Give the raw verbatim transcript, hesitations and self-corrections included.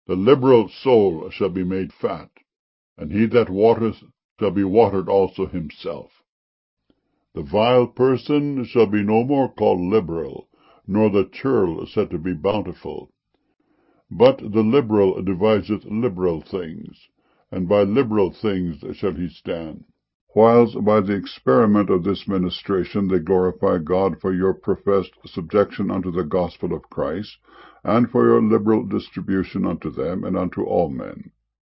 The liberal soul shall be made fat, and he that watereth shall be watered also himself. The vile person shall be no more called liberal, nor the churl said to be bountiful. But the liberal deviseth liberal things, and by liberal things shall he stand. Whilst by the experiment of this ministration they glorify God for your professed subjection unto the gospel of Christ, and for your liberal distribution unto them and unto all men.